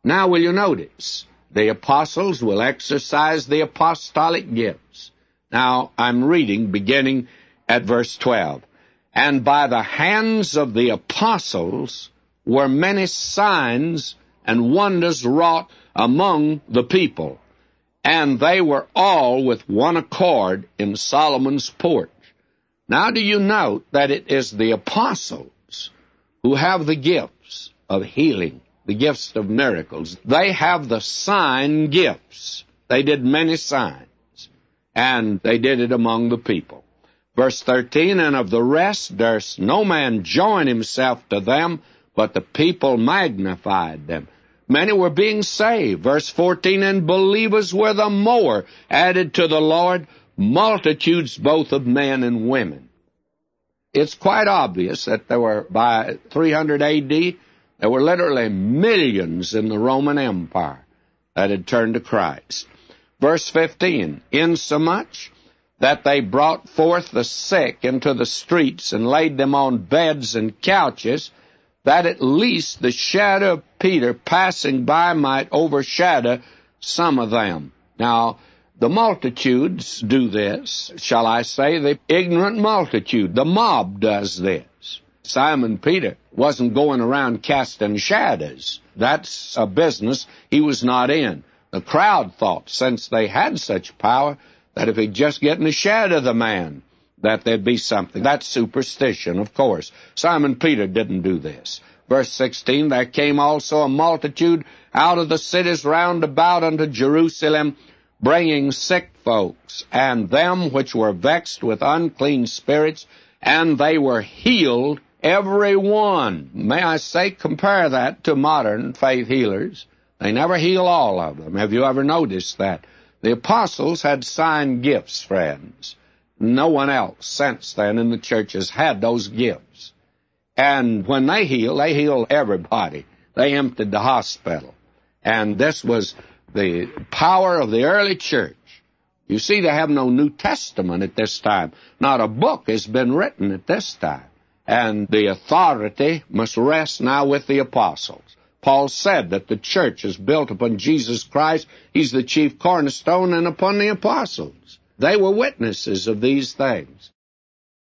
Now will you notice, the apostles will exercise the apostolic gifts. Now I'm reading beginning at verse 12. And by the hands of the apostles were many signs and wonders wrought among the people, and they were all with one accord in Solomon's porch. Now do you note that it is the apostles who have the gifts of healing, the gifts of miracles. They have the sign gifts. They did many signs, and they did it among the people. Verse 13, and of the rest durst no man join himself to them, but the people magnified them. Many were being saved. Verse 14, and believers were the more added to the Lord, multitudes both of men and women. It's quite obvious that there were, by 300 A.D., there were literally millions in the Roman Empire that had turned to Christ. Verse 15, insomuch that they brought forth the sick into the streets and laid them on beds and couches, that at least the shadow of Peter passing by might overshadow some of them. Now, the multitudes do this, shall I say, the ignorant multitude. The mob does this. Simon Peter wasn't going around casting shadows. That's a business he was not in. The crowd thought, since they had such power, that if he'd just get in the shadow of the man, that there'd be something. That's superstition, of course. Simon Peter didn't do this. Verse 16, there came also a multitude out of the cities round about unto Jerusalem, bringing sick folks, and them which were vexed with unclean spirits, and they were healed, every one. May I say, compare that to modern faith healers. They never heal all of them. Have you ever noticed that? The apostles had sign gifts, friends. No one else since then in the churches had those gifts. And when they healed everybody. They emptied the hospital. And this was the power of the early church. You see, they have no New Testament at this time. Not a book has been written at this time. And the authority must rest now with the apostles. Paul said that the church is built upon Jesus Christ. He's the chief cornerstone, and upon the apostles. They were witnesses of these things.